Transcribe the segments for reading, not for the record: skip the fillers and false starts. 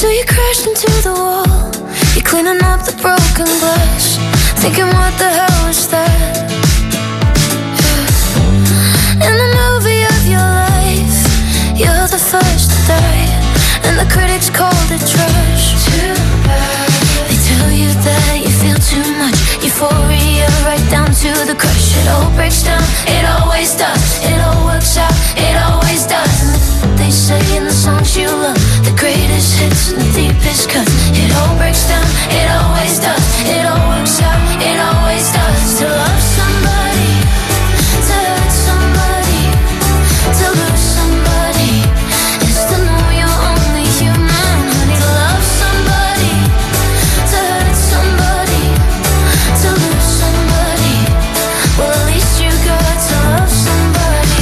So you crashed into the wall. You're cleaning up the broken glass, thinking what the hell was that? Yeah. In the movie of your life, you're the first to die, and the critics called it trash. Too bad. They tell you that you feel too much euphoria, right down to the crush. It all breaks down, it always does. It all works out, it always does. And they say in the songs you love, the greatest hits and the deepest cuts. It all breaks down, it always does. It all works out, it always does. To love somebody, to hurt somebody, to lose somebody, is to know you're only human. Honey, to love somebody, to hurt somebody, to lose somebody. Well, at least you got to love somebody.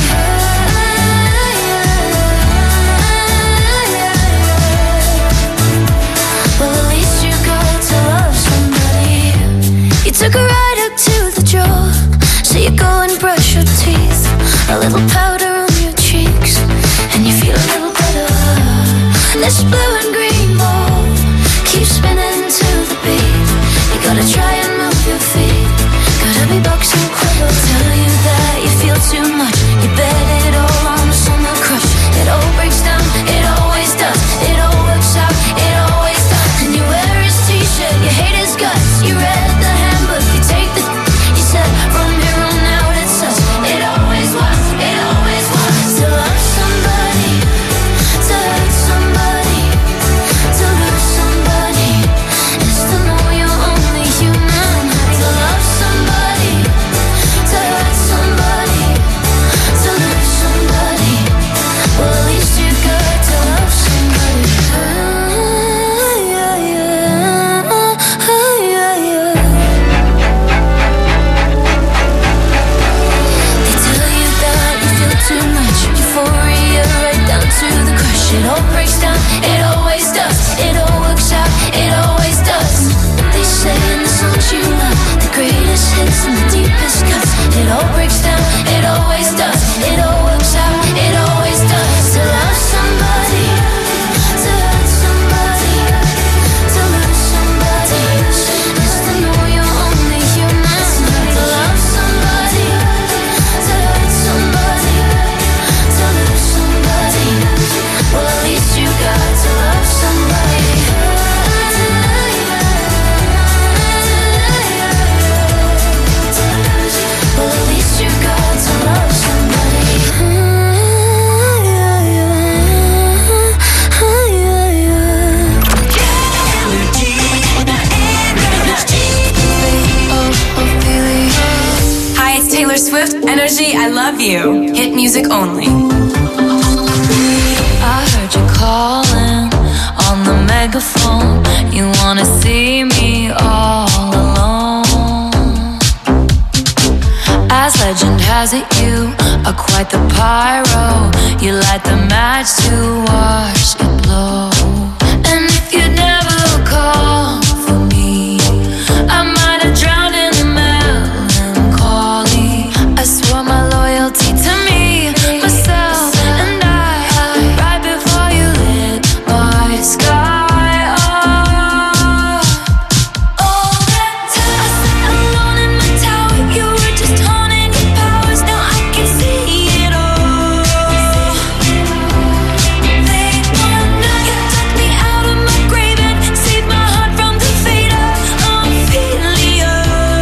Well, at least you got to love somebody. You took a ride up to the jaw, so you go and brush your teeth. A little powder on your cheeks, and you feel a little better. This blue and green ball keeps spinning to the beat. You gotta try and move your feet, gotta be boxing quicker. Tell you that you feel too much, you bet it all on the summer crush. It all breaks down, it always does. It all works out, it always does. And you wear his t-shirt, you hate his guts. You read the handbook, you take the you said from here on out it's us. It always was, it always was. To love somebody, to hurt somebody, to lose somebody, is to know you're only human. To love somebody, to hurt somebody, to lose somebody. Well, at least you got to love somebody. Yeah, yeah, yeah, yeah. They tell you that you feel too much euphoria, right down to the crush. It all breaks down, it always does. It all works out, it always does. They say in the songs you love, the greatest hits and the deepest cuts. It all breaks down, it always does. It all works out, it always does. To love somebody, to hurt somebody, to lose somebody, is to know you're only human. To love somebody, to hurt somebody, to lose somebody. Well, at least you got to love somebody. Well, at least you got to love somebody. Hi, it's Taylor Swift. Energy, I love you. Hit music only. I heard you calling on the megaphone. You wanna see me all alone. As legend has it, you are quite the pyro. You light the match to watch it blow. And if you'd never call for me, I might have drowned in the melancholy. I swore my loyalty to me, myself, and I, right before you lit my sky up. All that time I sat alone in my tower, you were just honing your powers. Now I can see it all. They wanna you took me out of my grave and saved my heart from the fate of Ophelia.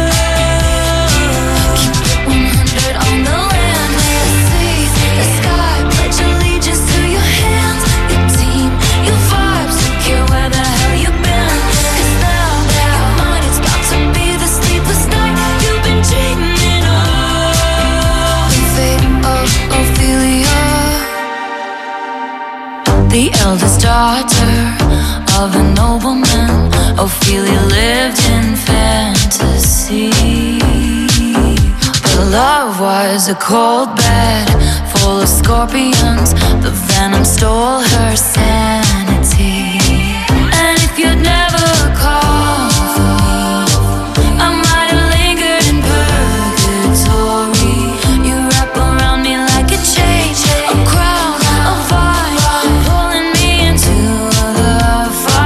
Keep it 100 on the land, the sea, the sky. Pledge allegiance to your hands, your team, your vibes. Don't care where the hell you've been, 'cause now you're mine. It's about to be the sleepless night you've been dreaming of. The fate of Ophelia, the eldest daughter of a nobleman. Ophelia lived in fantasy, but love was a cold bed full of scorpions. The venom stole her sanity. And if you'd never call for me, I might have lingered in purgatory. You wrap around me like a chain, a crown, a vine, pulling me into the fire.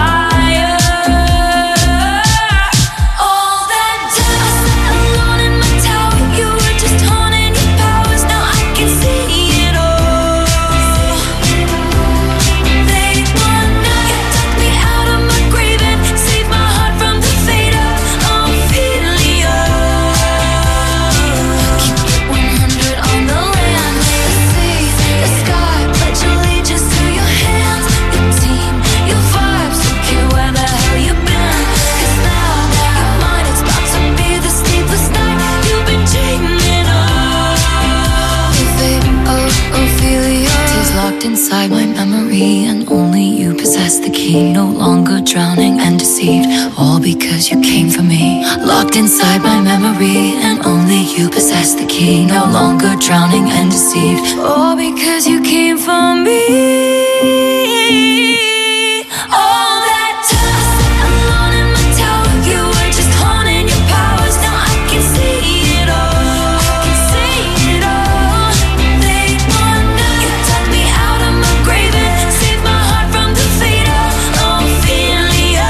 my memory, and only you possess the key. No longer drowning and deceived, all because you came for me. Locked inside my memory, and only you possess the key. No longer drowning and deceived, all because you came for me. All that time alone in my tower, you were just haunting your powers. Now I can see it all. I can see it all. They wonder you took me out of my grave and saved my heart from the fate of Ophelia.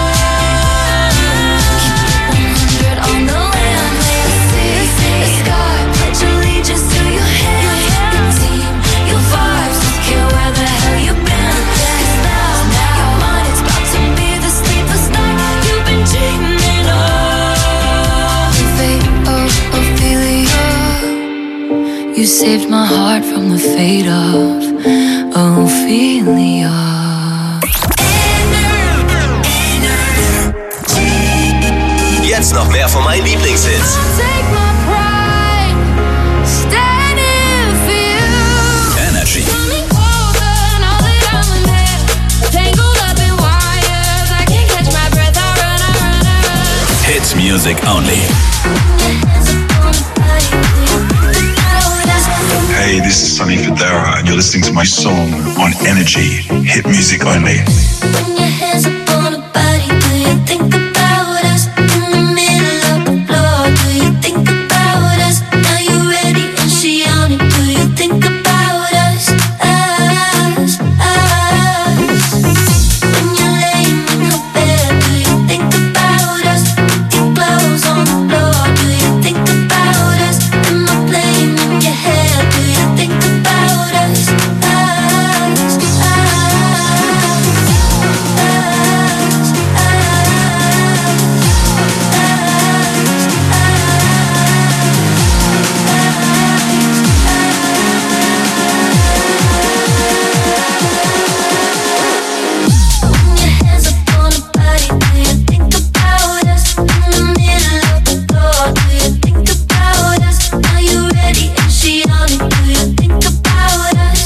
Keep 100 on the land, lay the sea, the sky, pledge allegiance to your hand. Your team, your vibes, don't care where the hell you've been. 'Cause now your mind is about to be the sleepless night you've been dreaming of. The fate of Ophelia. You saved my heart from the fate of Ophelia. Jetzt noch mehr von meinen Lieblingshits. Take my pride, standing for you. Energy. Coming closer, now that I'm in there. Tangled up in wires, I can't catch my breath. I run. Hit music only. Hey, this is Sonny Fodera, and you're listening to my song on Energy, Hit Music Only. When your hands up on a body, do you think about us? In the middle of the floor, do you think about us? Now you're ready and she on it, do you think about us? Us. When you're laying in her bed, do you think about us? Your clothes on the floor, do you think about us? Am I playing in your head, do you think about us? When your hands up on a body, do you think about us? In the middle of the floor, do you think about us? Now you're ready and she on it, do you think about us?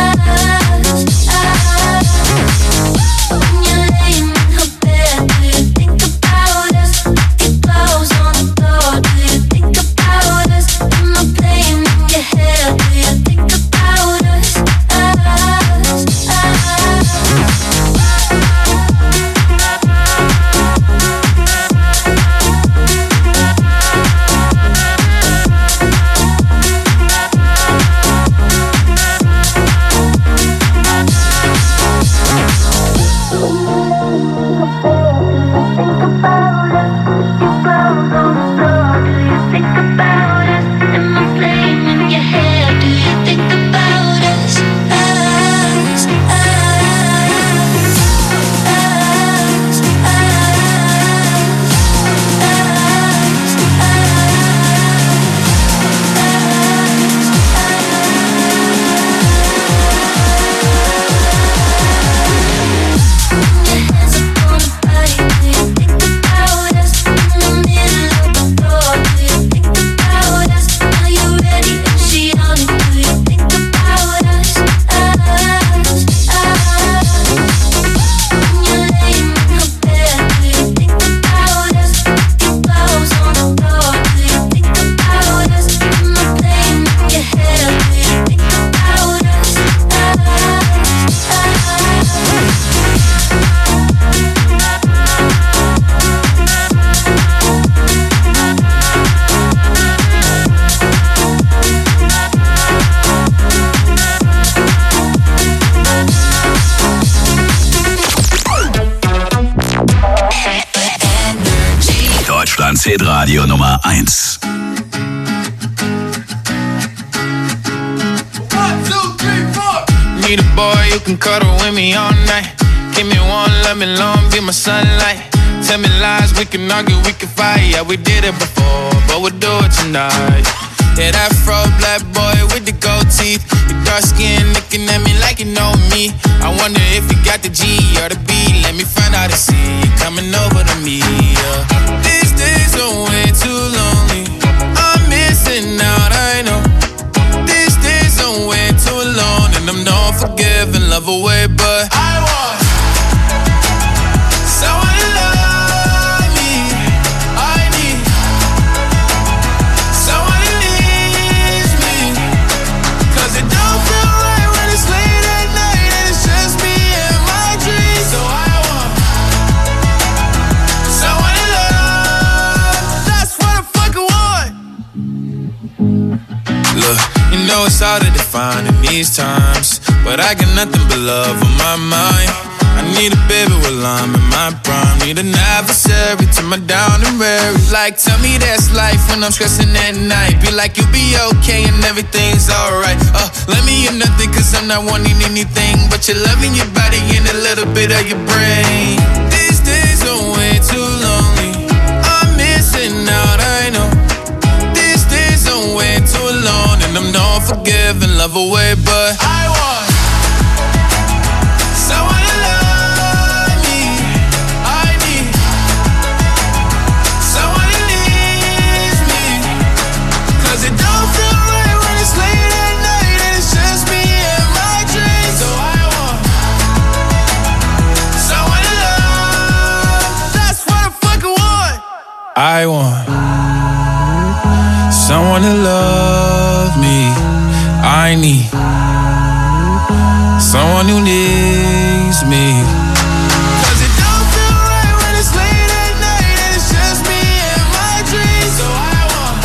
When you're laying in her bed, do you think about us? Your clothes on the floor, do you think about us? Am I playing in your head, do you think about us? Deutschlands Hitradio Nummer 1. Need a boy who can cuddle with me all night. Give me one, let me long, be my sunlight. Tell me lies, we can argue, we can fight. Yeah, we did it before, but we'll do it tonight. Yeah, that fro black boy with the gold teeth. Your dark skin looking at me like you know me. I wonder if you got the G or the B. Let me find out and see you coming over to me. Yeah. These days are way too lonely. I'm missing out, I know. These days are way too alone, and I'm no forgive and love away, but I want someone to love me. I need someone who needs me. 'Cause it don't feel right when it's late at night and it's just me and my dreams. So I want someone to love. That's what I fucking want. Look, you know it's hard to define in these times, but I got nothing but love on my mind. I need a baby while I'm in my prime. Need an adversary to my down and weary. Like, tell me that's life when I'm stressing at night. Be like, you'll be okay and everything's alright. Let me hear nothing 'cause I'm not wanting anything but your love in your body and a little bit of your brain. These days are way too lonely. I'm missing out, I know. These days are way too alone, and I'm not forgiving, love away, but I want someone to love me. I need someone who needs me. 'Cause it don't feel right when it's late at night and it's just me and my dreams. So I want someone to love. That's what I fucking want. I want someone to love me. I need someone who needs me. 'Cause it don't feel right when it's late at night and it's just me and my dreams. So I want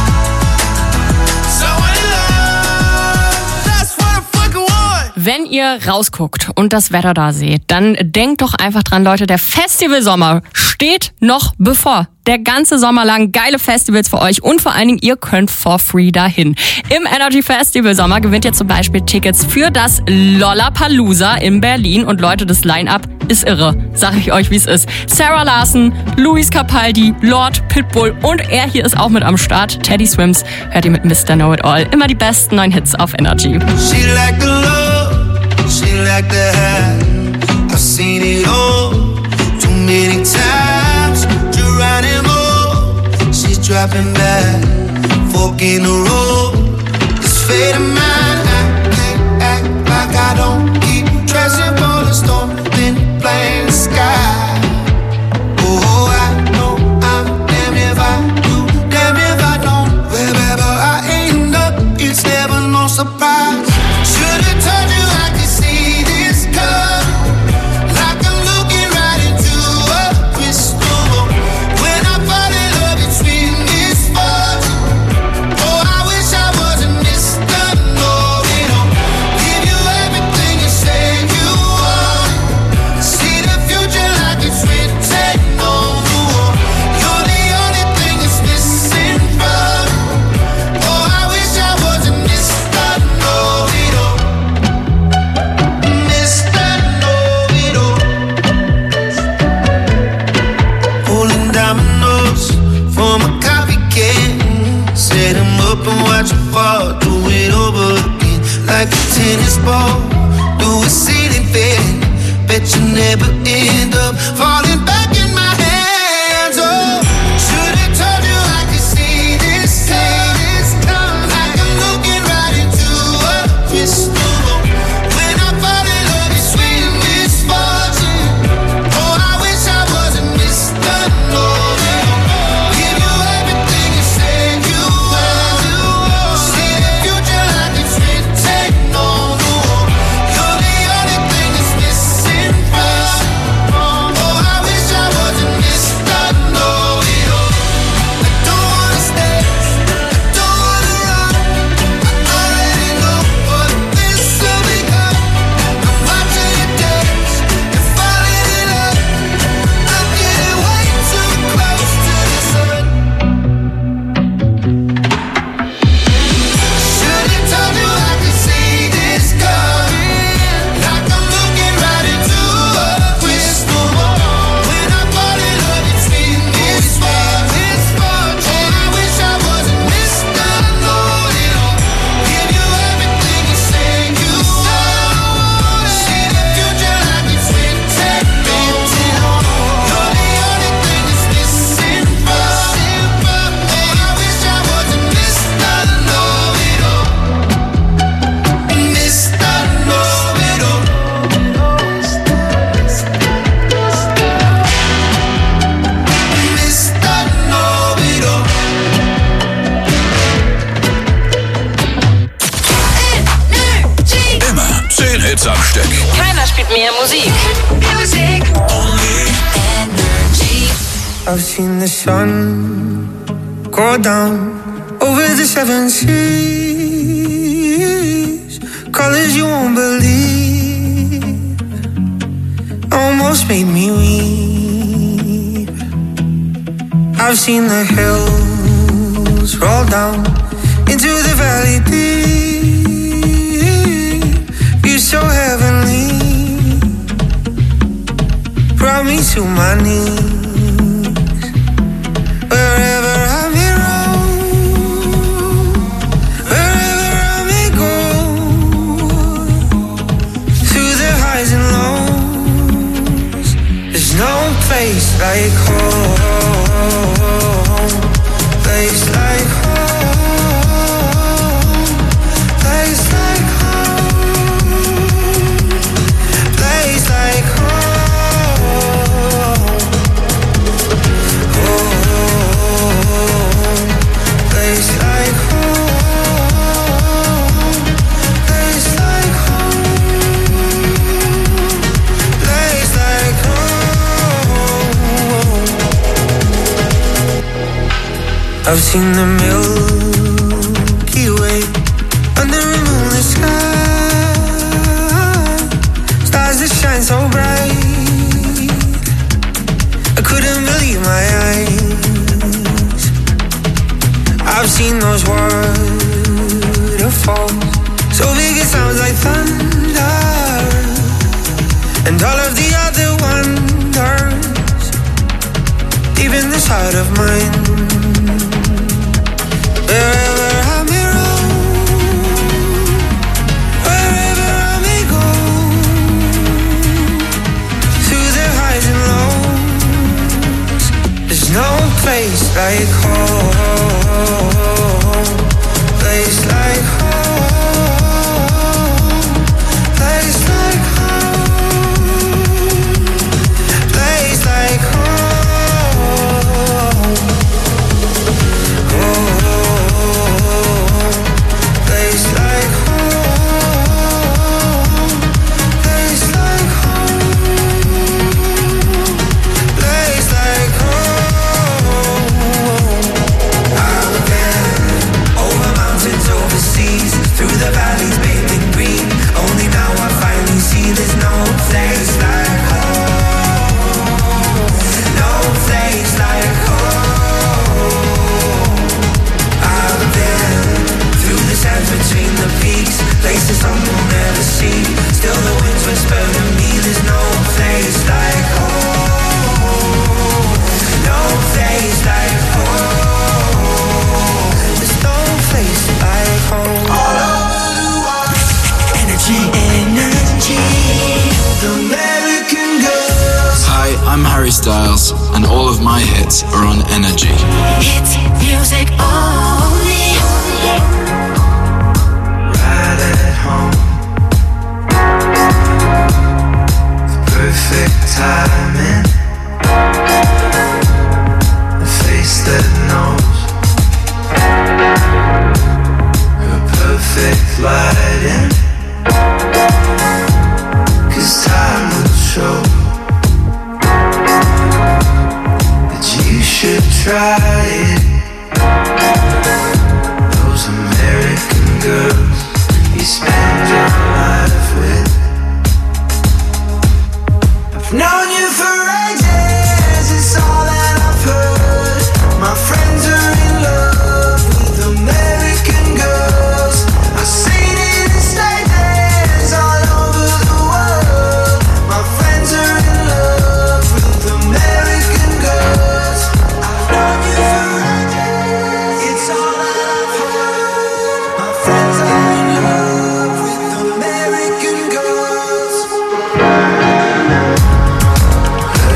someone to love. That's what I fucking want. Wenn ihr rausguckt und das Wetter da seht, dann denkt doch einfach dran, Leute, der Festivalsommer steht noch bevor. Der ganze Sommer lang geile Festivals für euch und vor allen Dingen, ihr könnt for free dahin. Im Energy Festival Sommer gewinnt ihr zum Beispiel Tickets für das Lollapalooza in Berlin und Leute, das Line-Up ist irre. Sag ich euch, wie es ist. Sarah Larson, Luis Capaldi, Lord, Pitbull und er hier ist auch mit am Start. Teddy Swims hört ihr mit Mr. Know It All. Immer die besten neuen Hits auf Energy. She like the love, she like the high. I've seen it all too many times. Geronimo, she's dropping back, fork in the road. It's fate of mine. I can't act like I don't keep dressing for the storm, then blame the sky. Oh, I know I'm damn if I do, damn if I don't. Wherever I end up, it's never no surprise. Should've told you I could see this coming. Like I'm looking right into a crystal ball. When I fall in love, it's when it's fortune. Oh, I wish I wasn't Mr. Know-it-all. Give you everything you say you want. See the future like it's written on the wall. You're the only thing that's missing from me. Oh, I wish I wasn't Mr. Know-it-all. Mr. Know-it-all. Pulling dominoes from a copycat. Set him up and watch him fall. Do it over again like a tennis ball. Do a ceiling fan. Bet you never end up falling back in my hands. Oh, should've told you I could see this coming. Like I'm looking right into a crystal ball. When I fall in love, it's when it's fortune. Oh, I wish I wasn't Mr. Know-it-all. Give you everything you said you want. See the future like it's written on the wall. You're the only thing that's missing from me. Oh, I Keiner spielt mehr Musik. I've seen the sun go down over the 7 seas, colors you won't believe, almost made me weep. I've seen the hills roll down into the valley deep. You're so heavenly, brought me to my knees. Wherever I may roam, wherever I may go, through the highs and lows, there's no place like home, place like home, place like home, place like home. Place like home, place like home, place like home. I've seen the Milky Way under a moonlit sky, stars that shine so bright, I couldn't believe my eyes. I've seen those waterfalls, so big it sounds like thunder, and all of the other wonders, deep in this heart of mine. Wherever I may roam, wherever I may go, through the highs and lows, there's no place like home, place like home, place like home, place like home, place like home, place like home, place like home. I've been over mountains, overseas, through the valleys bathed in green. Only now I finally see there's no place like home, no place like home. I've been through the sands between the peaks, places some will never see. Still the winds whisper to me, there's no place like home, no place like home. There's no place like home. All over the world, energy, energy. The American girls. Hi, I'm Harry Styles, and all of my hits are on Energy. Hit music only. Right at home, perfect timing, a face that knows, her perfect lighting, 'cause time will show that you should try it. Those American girls you spend your life with. I've known you for ages, it's all that I've heard. My friends are in love with American girls. I've seen it in stages all over the world. My friends are in love with American girls. I've known you for ages, it's all that I've heard. My friends are in love with American girls.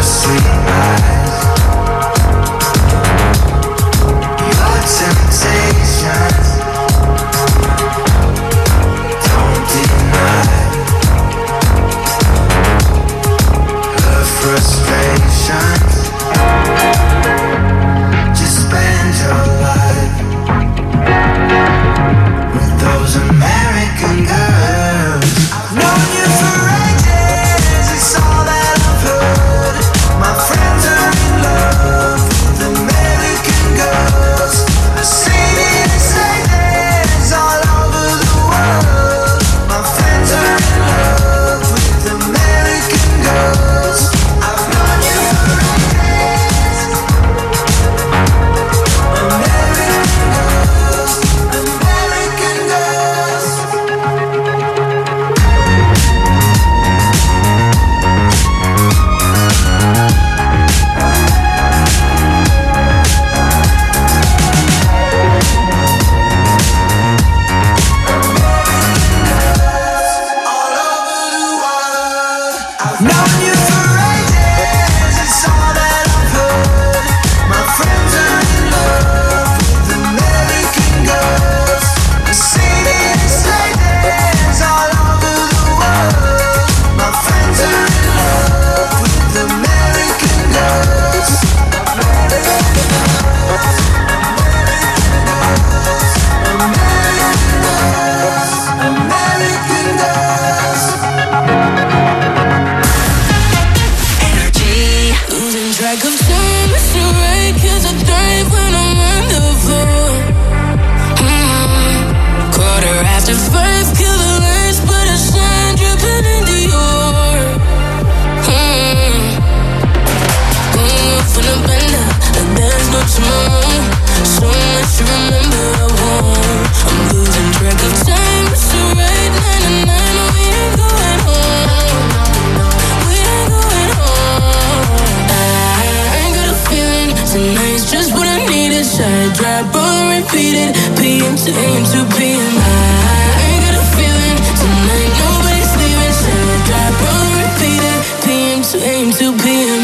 Known you for ages, it's all that I've heard. My friends are in love with American girls. Mercedes ladies all over the world. My friends are in love with American girls. American girls. Energy. Losing track of time, it's alright, 'cause I thrive when I'm wonderful. 5:15, kill the lights, but a sun dripping in Dior. Going off on a bender, and there's no tomorrow. So much to remember, I won't. I'm losing track of time, it's alright, 9-9, we ain't going home. We ain't going home. I got a feeling tonight's just what I needed. Side drop or repeat it, PM to AM to PM. I got a feeling tonight nobody's leaving. Side drop or repeat it, PM to AM to PM.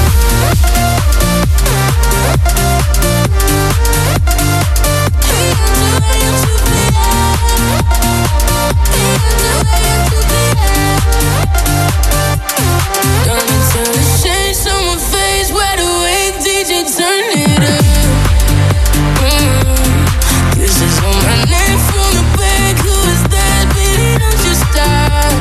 Gonna tell the shades on my face, wide awake, DJ turn it up. Kisses on my neck from the back, who is that? Baby, don't you stop.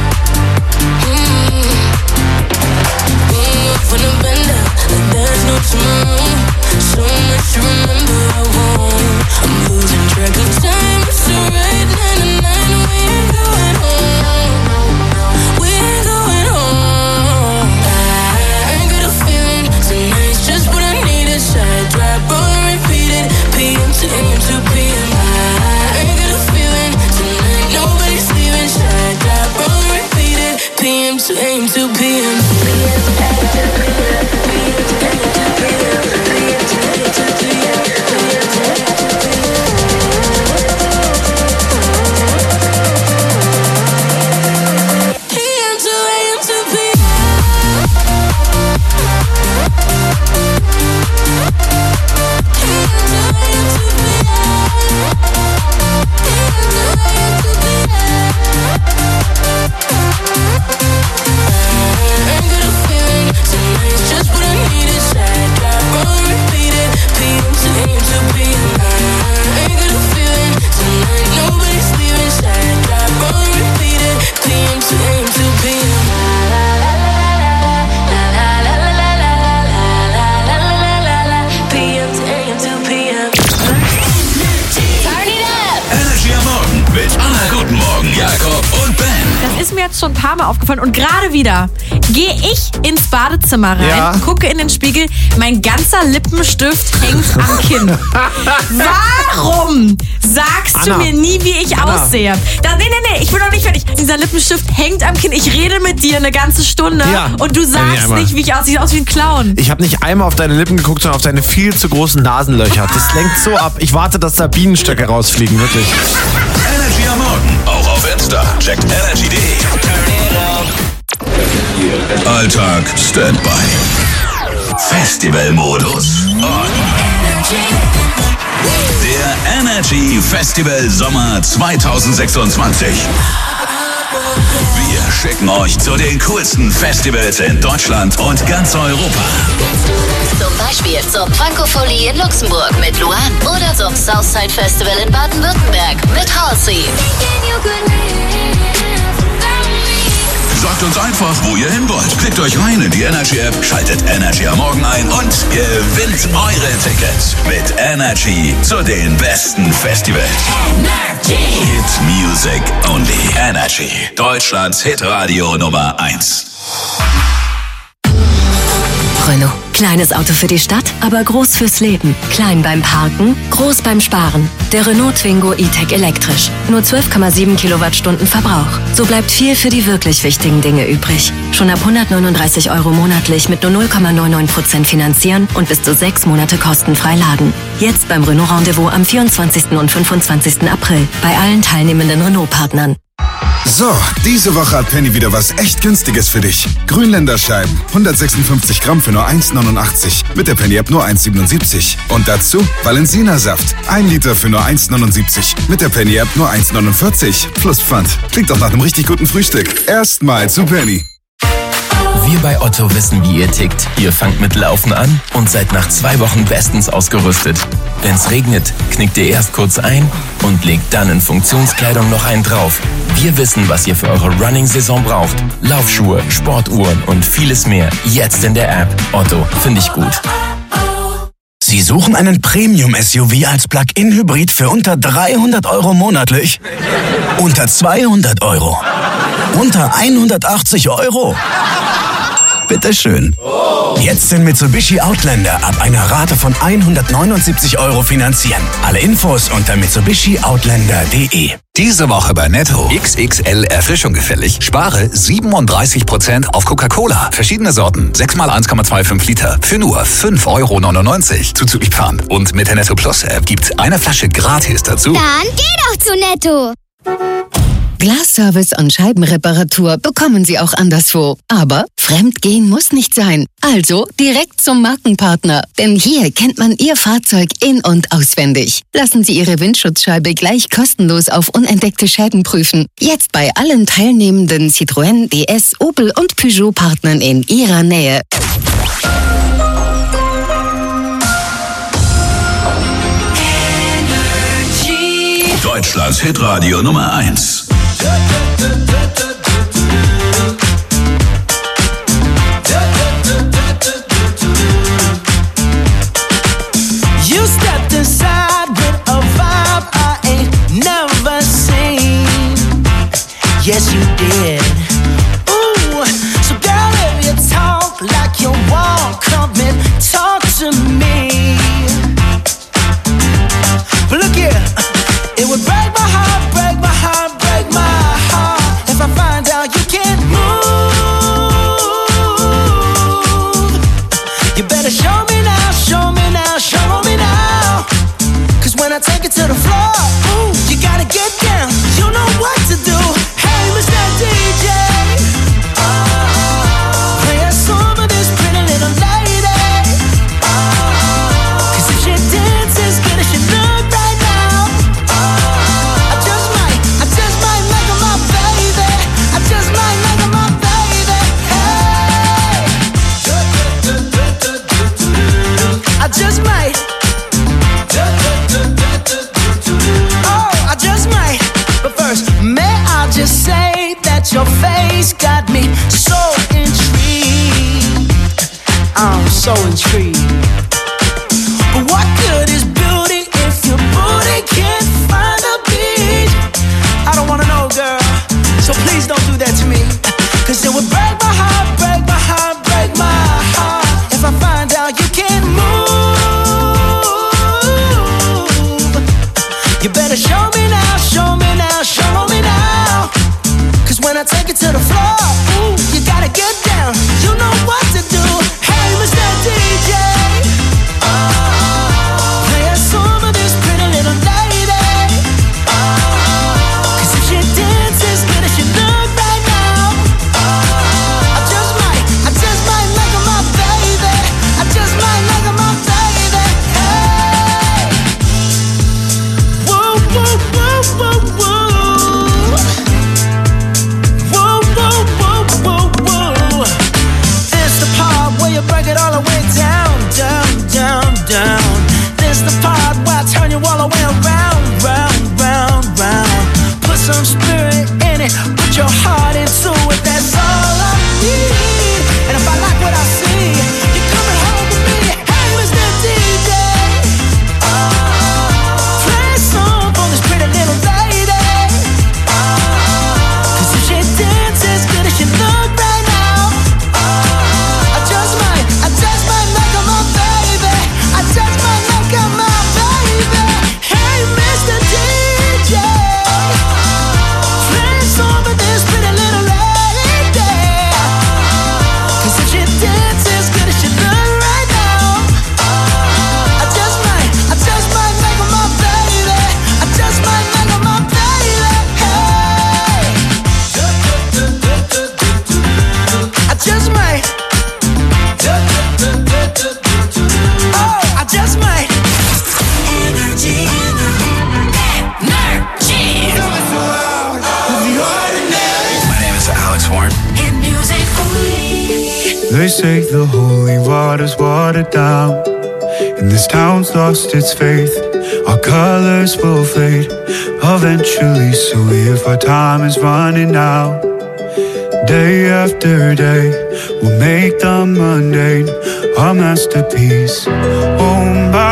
Going off on a bender, like there's no tomorrow. So much to remember, I won't. I'm losing track of time, it's alright, 9-9, we ain't going home. We ain't going home. I got a feeling tonight's just what I needed. Side drop or repeat it, PM to AM to PM. I got a feeling tonight nobody's leaving. Side drop or repeat it, PM to AM to PM. Schon ein paar Mal aufgefallen und gerade wieder gehe ich ins Badezimmer rein, gucke in den Spiegel, mein ganzer Lippenstift hängt am Kinn. Warum sagst du mir nie, wie ich aussehe? Nee, ich bin noch nicht fertig. Dieser Lippenstift hängt am Kinn. Ich rede mit dir eine ganze Stunde und du sagst nicht, wie ich aussehe. Ich sehe aus wie ein Clown. Ich habe nicht einmal auf deine Lippen geguckt, sondern auf deine viel zu großen Nasenlöcher. Das lenkt so ab. Ich warte, dass da Bienenstöcke rausfliegen, wirklich. Energy am Morgen, auch auf Insta. Checkt energy.de. Alltag Standby. Festivalmodus on. Der Energy Festival Sommer 2026. Wir schicken euch zu den coolsten Festivals in Deutschland und ganz Europa. Zum Beispiel zum Francofolie in Luxemburg mit Luan oder zum Southside Festival in Baden-Württemberg mit Halsey. Sagt uns einfach, wo ihr hin wollt. Klickt euch rein in die Energy-App, schaltet Energy am Morgen ein und gewinnt eure Tickets mit Energy zu den besten Festivals. Energy. Hit Music Only. Energy. Deutschlands Hitradio Nummer 1. Renault. Kleines Auto für die Stadt, aber groß fürs Leben. Klein beim Parken, groß beim Sparen. Der Renault Twingo E-Tech elektrisch. Nur 12,7 Kilowattstunden Verbrauch. So bleibt viel für die wirklich wichtigen Dinge übrig. Schon ab 139 € monatlich mit nur 0,99% finanzieren und bis zu 6 Monate kostenfrei laden. Jetzt beim Renault Rendezvous am 24. und 25. April bei allen teilnehmenden Renault-Partnern. So, diese Woche hat Penny wieder was echt Günstiges für dich. Grünländerscheiben, 156 Gramm für nur 1,89. Mit der Penny-App nur 1,77. Und dazu Valensina-Saft, 1 Liter für nur 1,79. Mit der Penny-App nur 1,49. Plus Pfand. Klingt doch nach einem richtig guten Frühstück. Erstmal zu Penny. Wir bei Otto wissen, wie ihr tickt. Ihr fangt mit Laufen an und seid nach 2 Wochen bestens ausgerüstet. Wenn's regnet, knickt ihr erst kurz ein und legt dann in Funktionskleidung noch einen drauf. Wir wissen, was ihr für eure Running-Saison braucht. Laufschuhe, Sportuhren und vieles mehr. Jetzt in der App. Otto, finde ich gut. Sie suchen einen Premium-SUV als Plug-in-Hybrid für unter 300 € monatlich? Unter 200 €? Unter 180 €? Bitteschön. Jetzt den Mitsubishi Outlander ab einer Rate von 179 € finanzieren. Alle Infos unter mitsubishioutlander.de. Diese Woche bei Netto. XXL Erfrischung gefällig. Spare 37% auf Coca-Cola. Verschiedene Sorten. 6x 1,25 Liter. Für nur 5,99 € zuzüglich Pfand. Und mit der Netto Plus App gibt's eine Flasche gratis dazu. Dann geh doch zu Netto. Glasservice und Scheibenreparatur bekommen Sie auch anderswo. Aber fremdgehen muss nicht sein. Also direkt zum Markenpartner. Denn hier kennt man Ihr Fahrzeug in- und auswendig. Lassen Sie Ihre Windschutzscheibe gleich kostenlos auf unentdeckte Schäden prüfen. Jetzt bei allen teilnehmenden Citroën, DS, Opel und Peugeot-Partnern in Ihrer Nähe. Deutschlands Hitradio Nummer 1. You stepped inside with a vibe I ain't never seen. Yes, you did. Ooh, so girl, if you talk like you walk, come and talk to me. But look here, it would break my heart, break my heart, break my heart if I find out you can't move. You better show me now, show me now, show me now. Cause when I take it to the floor, ooh, you gotta get down, you know what to do. Hey, Mr. DJ, play a song for this pretty little lady. Cause if she dances good as she look right now, I just might make her my baby. I just might make her my baby. Hey, I just might. Oh, I just might. But first, may I just say that your face got me so intrigued. I'm so intrigued. But what good is beauty if your booty can't find a beat? I don't wanna know, girl, so please don't do that to me. Cause it would break my heart, break my heart, break my heart if I find out you can't move. You better show me now, show me now, show me now. Cause when I take it to the floor, ooh, you gotta get down, you know what to do. Hey, Mr. DJ, They say the holy water's watered down, and this town's lost its faith. Our colors will fade eventually, so if our time is running out, day after day, we'll make the mundane our masterpiece. Oh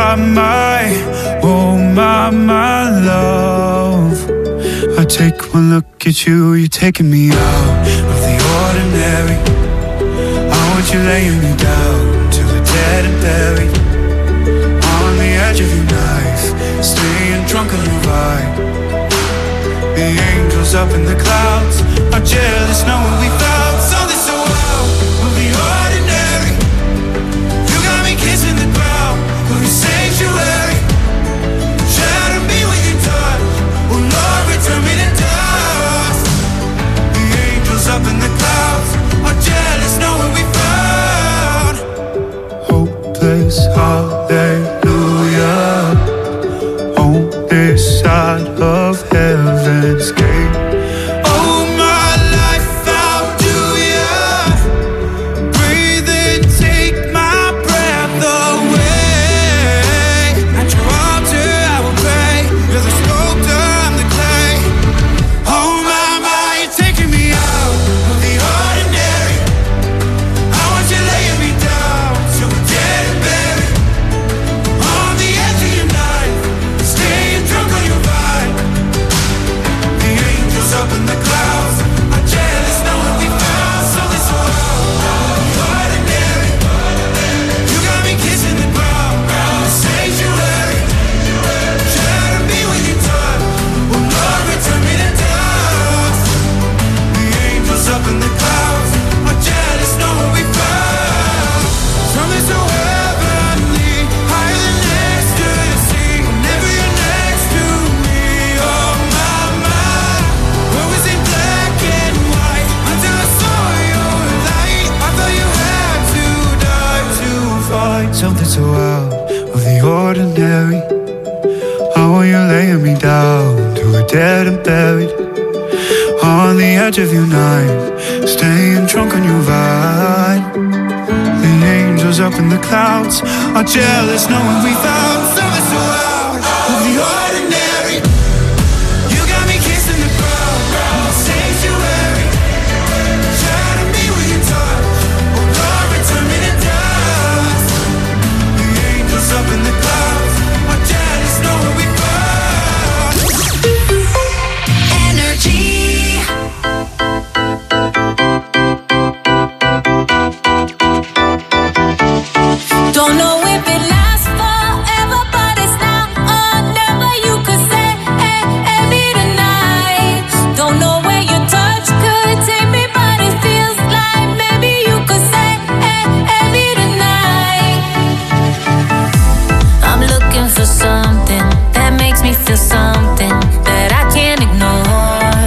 my love, I take one look at you, you're taking me out of the ordinary. I want you laying me down till we're dead and buried, on the edge of your knife, staying drunk on your vibe. The angels up in the clouds are jealous knowing we found something so wild. We'll be ordinary. You got me kissing the ground, we'll be sanctuary. Shatter me with your touch, oh Lord, return me to dust. The angels up in the clouds are jealous knowing we found hopeless hallelujah on this side of heaven's gate. Oh my life, how do ya breathe and take my breath away? At your altar I will pray, you're the sculptor, I'm the clay. Oh my, you're taking me out of the ordinary. I want you laying me down till we're dead and buried, on the edge of your knife, staying drunk on your vibe. The angels up in the clouds are jealous knowing we found something so ordinary. You got me kissing the ground, the sanctuary. Shatter me with your touch, oh Lord, return me to dust. The angels up in the clouds are jealous knowing we found something so heavenly, higher than ecstasy. Whenever you're next to me, oh my, what was in black and white until I saw your light? I thought you had to die to find something so out of the ordinary. I want you laying me down till we're dead and buried, on the edge of your knife, staying drunk on your vine. The angels up in the clouds are jealous knowing we found something so out of the ordinary. You got me kissing the ground, the sanctuary. Shatter me with your touch, oh Lord, return me to dust. The angels up in the clouds are jealous knowing we found Energy. Don't know if it lasts forever, but it's now or never. You could say, hey, every tonight. Don't know where your touch could take me, but it feels like maybe you could say, hey, every tonight. I'm looking for something that makes me feel something that I can't ignore.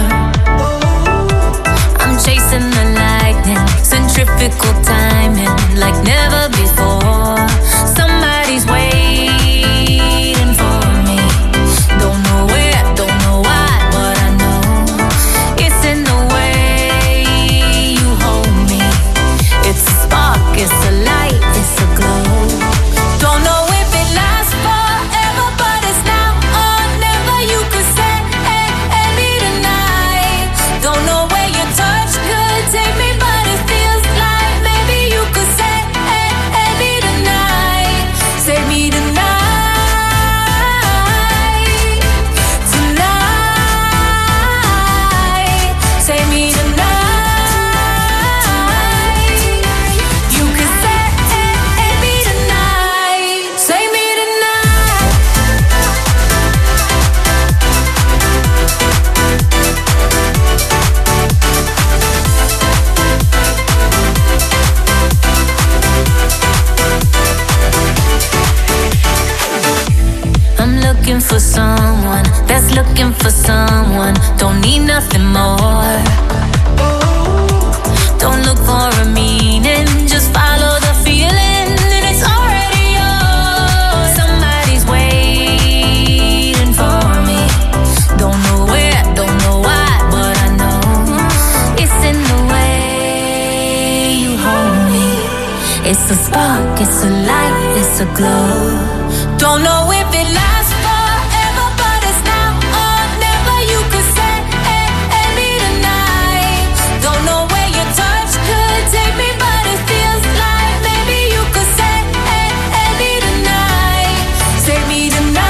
I'm chasing the lightning, centrifugal timing like never before. Somebody's waiting for me. Don't know where, don't know why, but I know it's in the way you hold me. It's a spark, it's a light, it's a glow. Don't know if it lasts forever, but it's now or never. You could say, hey, every tonight. Don't know where your touch could take me, but it feels like maybe you could say, hey, every tonight. Save me tonight, tonight. Save me tonight. You could say, hey, every tonight. Save me tonight. I'm looking for someone that's looking for someone. Don't need nothing more. Don't look for a meaning, just follow the feeling, and it's already yours. Somebody's waiting for me. Don't know where, don't know why, but I know it's in the way you hold me. It's a spark, it's a light, it's a glow. Don't know if it lasts forever, but it's now or never. You could say me tonight. Don't know where your touch could take me, but it feels like maybe you could say me tonight. Save me tonight.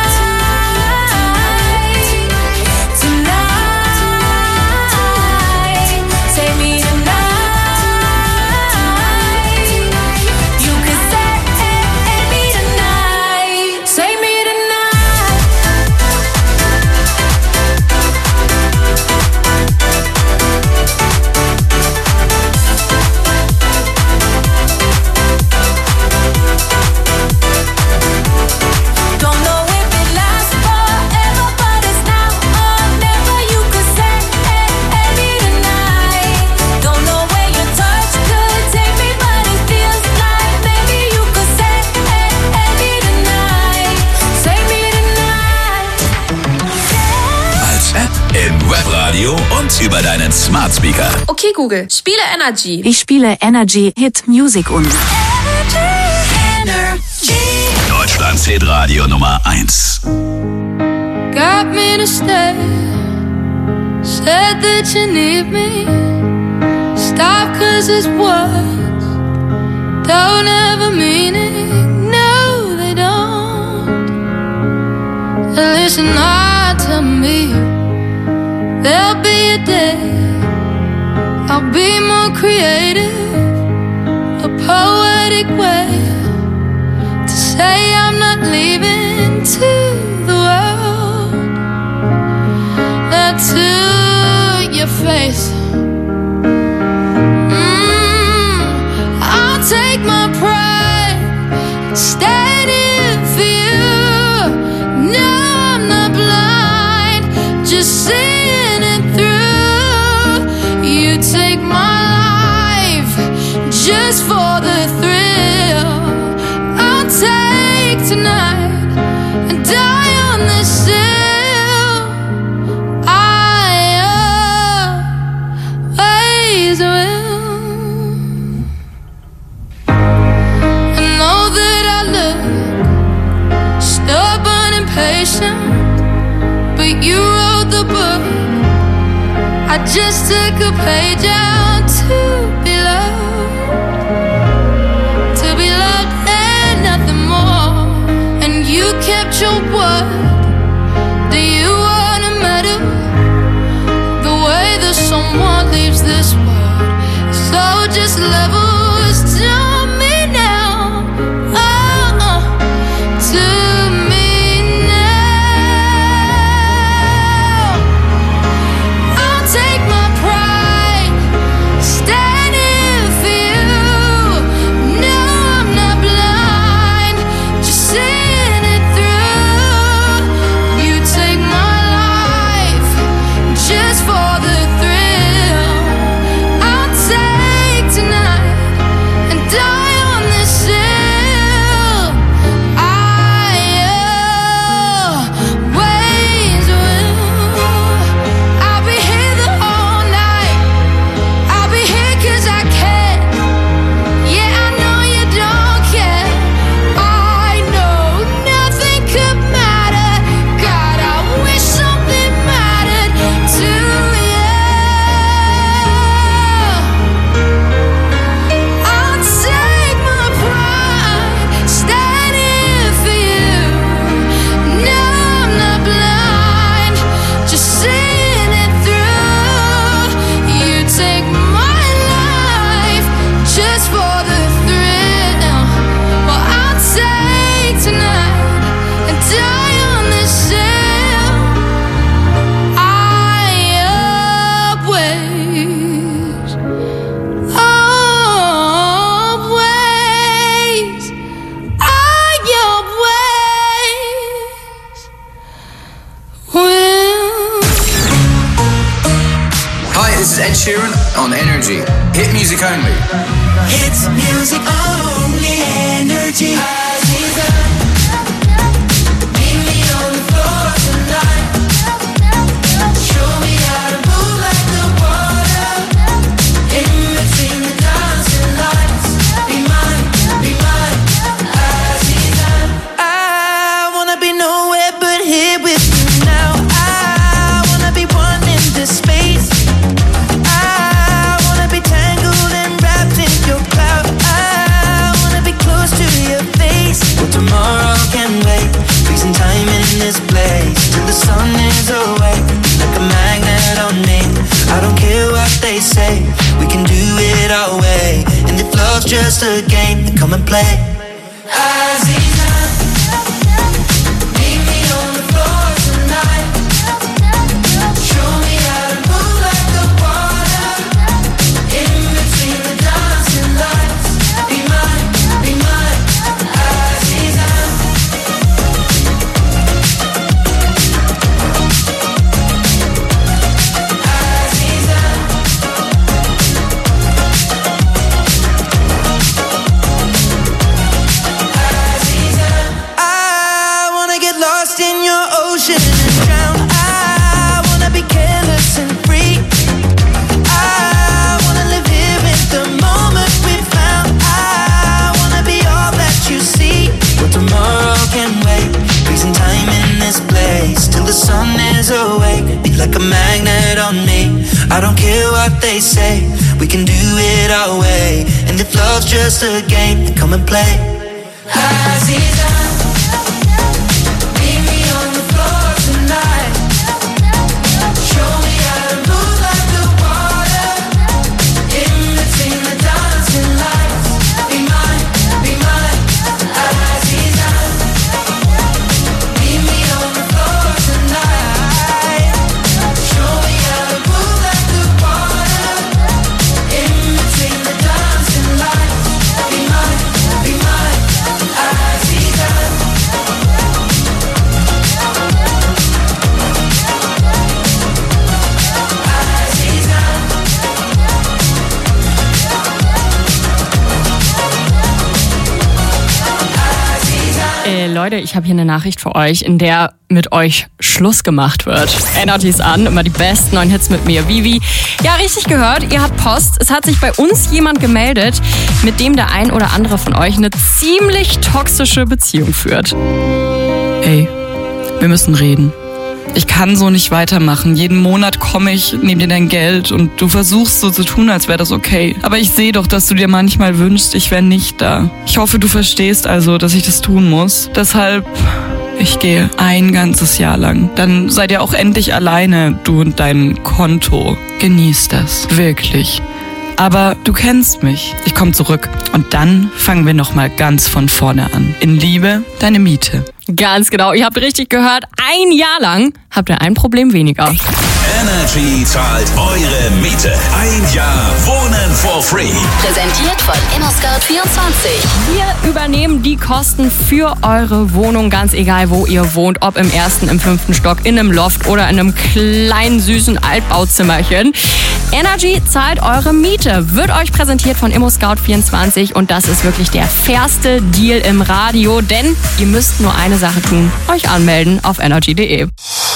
Und über deinen Smart Speaker. Okay, Google, spiele Energy. Ich spiele Energy, Hit Music und Deutschlands Hitradio Nummer 1. Got me to stay. Said that you need me. Stop 'cause it's words don't ever mean it. No, they don't. Listen hard to me. There'll be a day I'll be more creative, a poetic way to say I'm not leaving to the world, not to your face. I'll take my pride, standing for you. No, I'm not blind, just see. Take my life just for the thrill. I'll take tonight and die on this hill. I always will. I know that I look stubborn and patient, but you wrote the book. I just took a page out to be loved and nothing more. And you kept your word. Do you want a medal? The way that someone leaves this world. So just levels to me now. To me now. Take my pride, standing for you. No, I'm not blind, just seeing it through. You take my life just for the thrill. I'll take tonight and die on this hill. I always will. I'll be here. Ed Sheeran on Energy. Hit music only. Hits music only. Energy. Meet me on the floor tonight. Show me how to move like the water. In between the dancing lights. Be my just a game to come and play. Aziza, meet me on the floor tonight. Show me how to move like the water. In between the dancing lights. Be mine, Aziza. Lost in your ocean and drown. I wanna be careless and free. I wanna live here in the moment we found. I wanna be all that you see. But tomorrow can wait. Freezing time in this place till the sun is awake. Be like a magnet on me. I don't care what they say. We can do it our way. And if love's just a game, then come and play. Aziza. Leute, ich habe hier eine Nachricht für euch, in der mit euch Schluss gemacht wird. Energy ist an, immer die besten neuen Hits mit mir, Vivi. Ja, richtig gehört, ihr habt Post. Es hat sich bei uns jemand gemeldet, mit dem der ein oder andere von euch eine ziemlich toxische Beziehung führt. Ey, wir müssen reden. Ich kann so nicht weitermachen. Jeden Monat komme ich, nehme dir dein Geld und du versuchst so zu tun, als wäre das okay. Aber ich sehe doch, dass du dir manchmal wünschst, ich wäre nicht da. Ich hoffe, du verstehst also, dass ich das tun muss. Deshalb, ich gehe ein ganzes Jahr lang. Dann seid ihr auch endlich alleine, du und dein Konto. Genieß das, wirklich. Aber du kennst mich. Ich komme zurück. Und dann fangen wir nochmal ganz von vorne an. In Liebe, deine Miete. Ganz genau, ihr habt richtig gehört, ein Jahr lang habt ihr ein Problem weniger. Energy zahlt eure Miete. Ein Jahr Wohnen for free. Präsentiert von ImmoScout24. Wir übernehmen die Kosten für eure Wohnung, ganz egal wo ihr wohnt, ob im 1., im 5. Stock, in einem Loft oder in einem kleinen, süßen Altbauzimmerchen. Energy zahlt eure Miete, wird euch präsentiert von ImmoScout24 und das ist wirklich der fairste Deal im Radio, denn ihr müsst nur eine Sache tun, euch anmelden auf energy.de.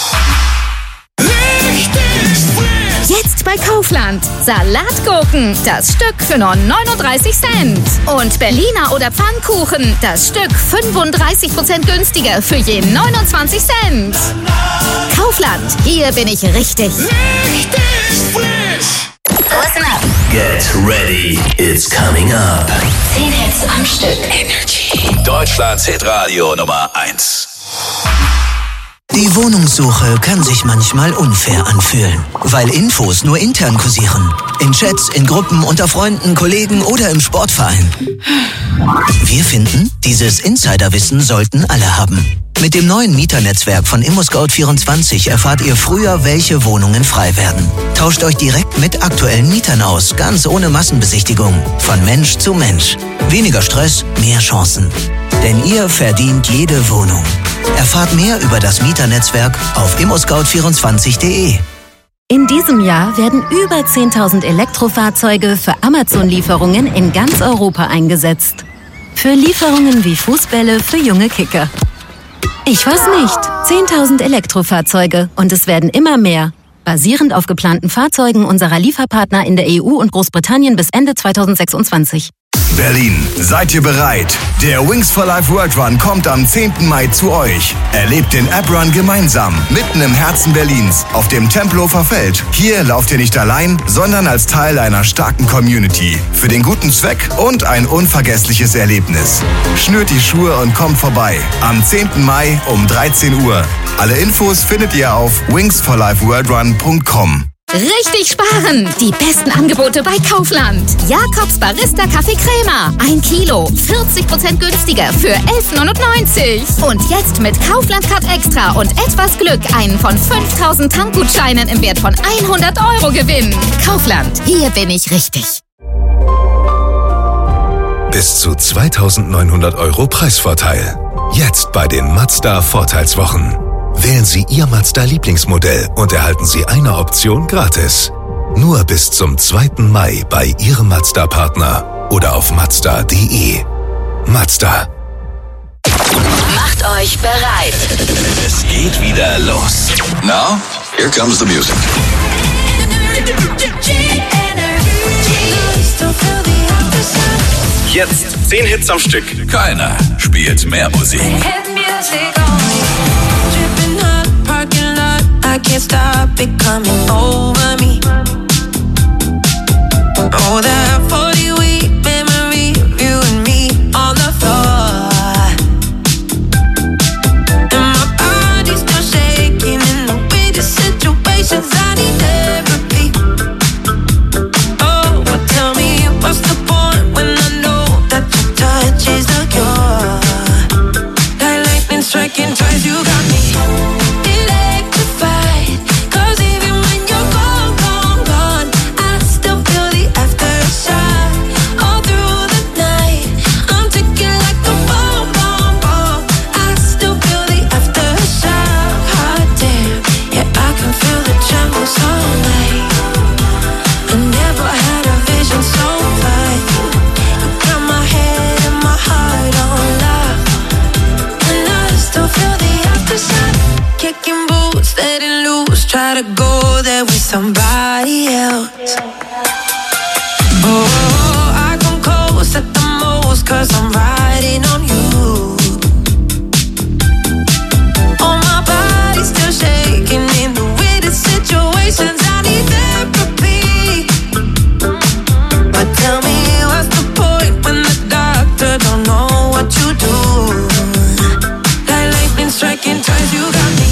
Jetzt bei Kaufland. Salatgurken, das Stück für nur 39 Cent. Und Berliner oder Pfannkuchen, das Stück 35% günstiger für je 29 Cent. Kaufland, hier bin ich richtig. Listen up. Get ready, it's coming up. 10 Hits am Stück. Energy. Deutschlands Hitradio Nummer 1. Die Wohnungssuche kann sich manchmal unfair anfühlen, weil Infos nur intern kursieren. In Chats, in Gruppen, unter Freunden, Kollegen oder im Sportverein. Wir finden, dieses Insiderwissen sollten alle haben. Mit dem neuen Mieternetzwerk von ImmoScout24 erfahrt ihr früher, welche Wohnungen frei werden. Tauscht euch direkt mit aktuellen Mietern aus, ganz ohne Massenbesichtigung. Von Mensch zu Mensch. Weniger Stress, mehr Chancen. Denn ihr verdient jede Wohnung. Erfahrt mehr über das Mieternetzwerk auf immoscout24.de. In diesem Jahr werden über 10.000 Elektrofahrzeuge für Amazon-Lieferungen in ganz Europa eingesetzt. Für Lieferungen wie Fußbälle für junge Kicker. Ich weiß nicht. 10.000 Elektrofahrzeuge und es werden immer mehr. Basierend auf geplanten Fahrzeugen unserer Lieferpartner in der EU und Großbritannien bis Ende 2026. Berlin, seid ihr bereit? Der Wings for Life World Run kommt am 10. Mai zu euch. Erlebt den App Run gemeinsam, mitten im Herzen Berlins, auf dem Tempelhofer Feld. Hier lauft ihr nicht allein, sondern als Teil einer starken Community. Für den guten Zweck und ein unvergessliches Erlebnis. Schnürt die Schuhe und kommt vorbei. Am 10. Mai um 13 Uhr. Alle Infos findet ihr auf wingsforlifeworldrun.com. Richtig sparen! Die besten Angebote bei Kaufland. Jakobs Barista Kaffee Crema. 1 Kilo. 40% günstiger für 11,99. Und jetzt mit Kaufland Card Extra und etwas Glück einen von 5000 Tankgutscheinen im Wert von 100 € gewinnen. Kaufland. Hier bin ich richtig. Bis zu 2.900 € Preisvorteil. Jetzt bei den Mazda Vorteilswochen. Wählen Sie Ihr Mazda-Lieblingsmodell und erhalten Sie eine Option gratis. Nur bis zum 2. Mai bei Ihrem Mazda-Partner oder auf Mazda.de. Mazda. Macht euch bereit. Es geht wieder los. Now, here comes the music. Jetzt 10 Hits am Stück. Keiner spielt mehr Musik. I can't stop it coming over me. Oh, that 40-week memory of you and me on the floor. And my body's still shaking in the weirdest situations. I need therapy. Oh, well, tell me what's the point when I know that your touch is the cure. Like lightning striking twice, you got me. Try to go there with somebody else. Oh, I come close at the most, 'cause I'm riding on you. Oh, my body's still shaking in the weirdest situations. I need therapy. But tell me, what's the point when the doctor don't know what you do? Like lightning striking twice, you got me.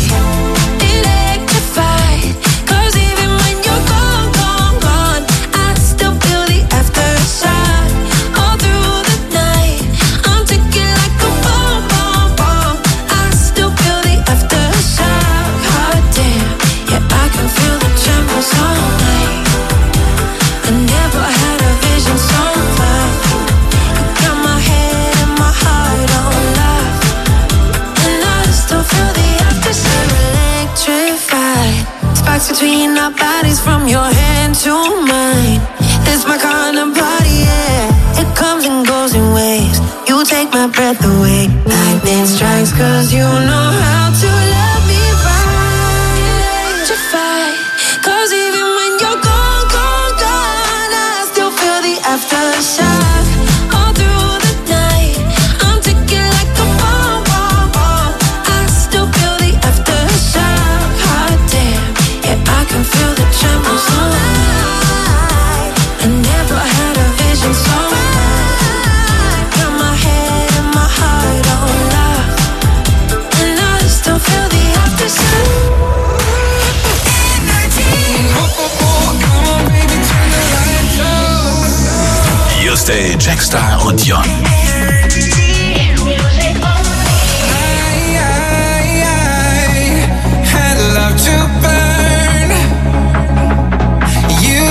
Between our bodies from your hand to mine. It's my kind of body, yeah. It comes and goes in waves. You take my breath away. Lightning strikes 'cause you know how to love me right. Electrified. 'Cause even when you're gone, gone, gone, I still feel the aftershock. All through the night, I'm ticking like a bomb, bomb, bomb. I still feel the aftershock. Hot damn. I can feel the trembles all night. I never had a vision so bright. Got my head and my heart on lock, and I still feel the aftershock. You stay Jackstar und Jon. Had love to burn. You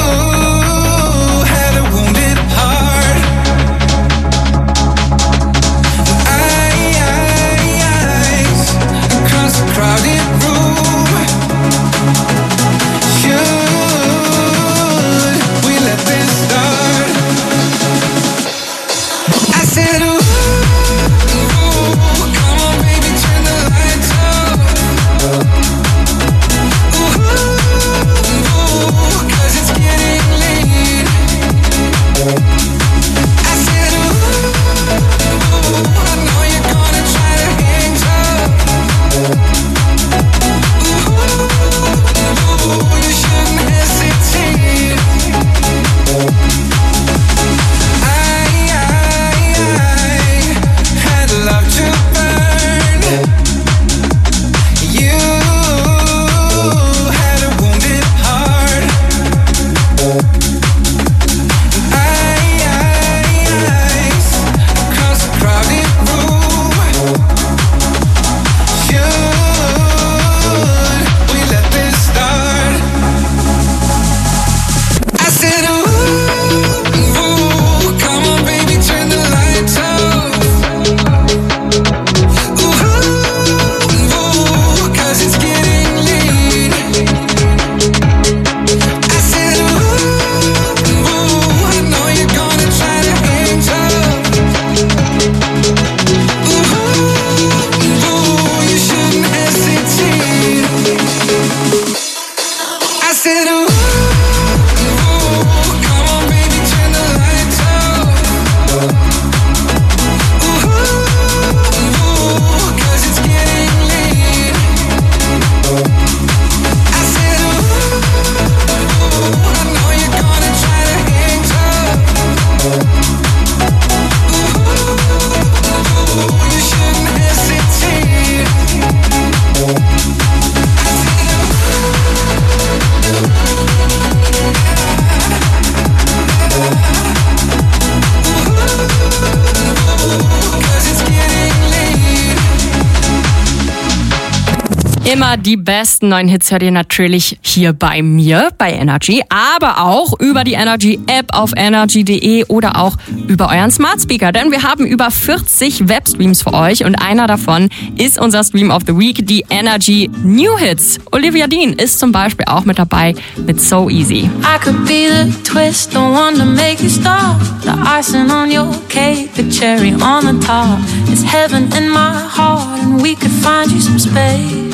had a wounded heart. Eyes across a crowded room. Should we let this start? I said, ooh, come on, baby, turn the lights up. Cause it's getting late. I said, ooh, I know you're gonna try to hang tough. Ooh, you shouldn't hesitate. Immer die besten neuen Hits hört ihr natürlich hier bei mir, bei Energy, aber auch über die Energy-App auf energy.de oder auch über euren Smart Speaker, denn wir haben über 40 Webstreams für euch und einer davon ist unser Stream of the Week, die Energy New Hits. Olivia Dean ist zum Beispiel auch mit dabei mit So Easy. I could be the twist, the one to make you stop. The icing on your cake, the cherry on the top. It's heaven in my heart, and we could find you some space.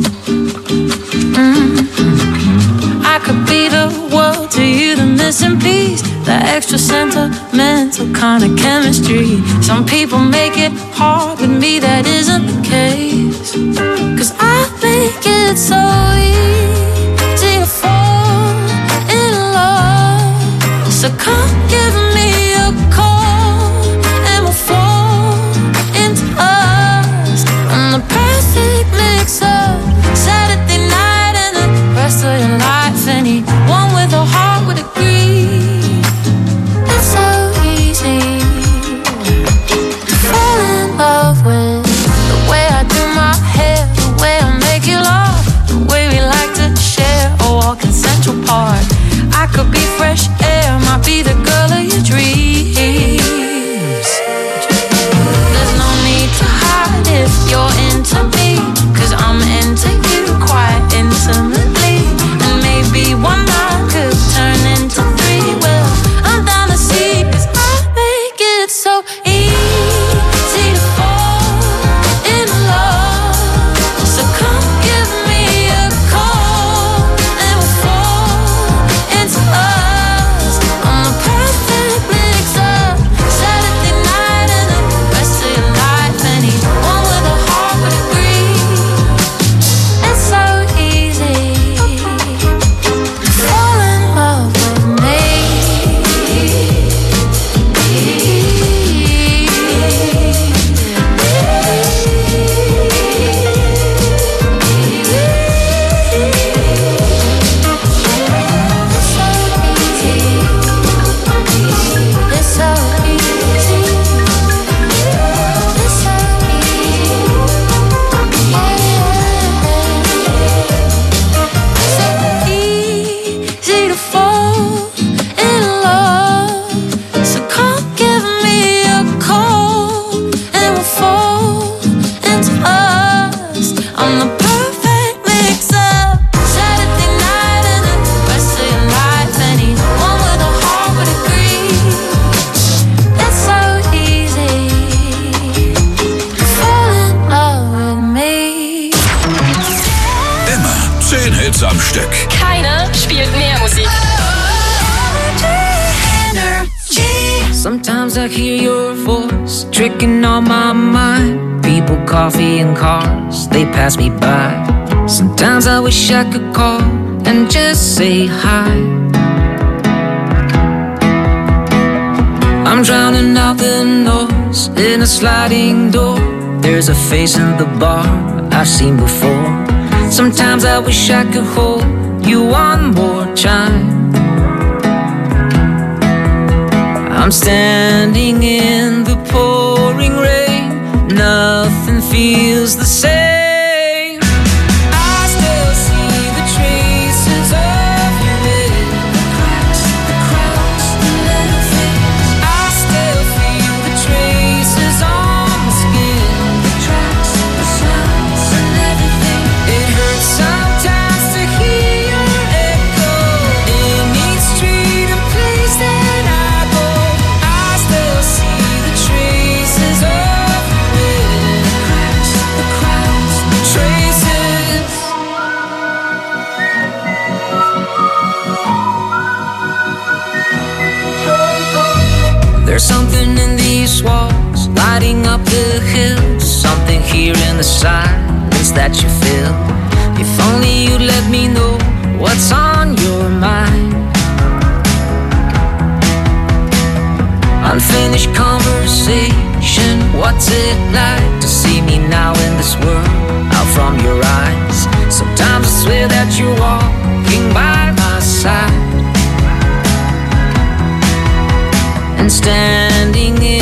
I could be the world to you, the missing piece, the extra sentimental kind of chemistry. Some people make it hard, with me that isn't the case. 'Cause I make it so easy to fall in love. So come give me a call and we'll fall into us. I'm the perfect mix up, Saturday night and the rest of your life. Anyone with a heart would agree. It's so easy to fall in love with the way I do my hair, the way I make you laugh, the way we like to share a walk in Central Park. I could be fresh air, might be the girl of your dreams. There's no need to hide if you're into me, 'cause I'm into you quite intimately. And maybe one night could turn into three. Well, I'm down to see, 'cause I make it so easy to fall in love. So come give me a call and we'll fall into us. I'm the perfect mix up, Saturday night and the rest of your life. Anyone with a heart would agree. It's so easy to fall in love with me. It's so easy. It's so easy to fall in love. So come give me a call and we'll fall into us. I'm the perfect mix up, Saturday night and the rest of your life. Anyone with a heart would agree. It's so easy to fall in love with me. Immer 10 Hits am Stück. Keine spielt mehr Musik. Sometimes I hear your voice tricking on my mind. People, coffee, and cars, they pass me by. Sometimes I wish I could call and just say hi. I'm drowning out the noise in a sliding door. There's a face in the bar I've seen before. Sometimes I wish I could hold you one more time. I'm standing in the pouring rain. Nothing feels the same. I still see the traces of you in the cracks, the crowds, the little things. I still feel the traces on the skin, the tracks, the sounds, and everything. It hurts sometimes to hear your echo in each street and place that I go. I still see the traces of you in the cracks, the crowds, the traces. There's something in these walls lighting up the hills. Something here in the silence that you feel. If only you'd let me know what's on your mind. Unfinished conversation. What's it like to see me now in this world, out from your eyes? Sometimes I swear that you're walking by my side, and standing in